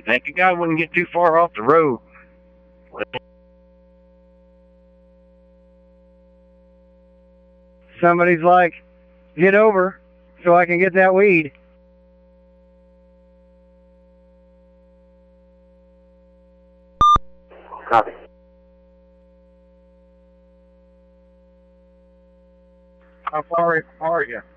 Think a guy wouldn't get too far off the road. Somebody's like, get over so I can get that weed. Copy. How far are you?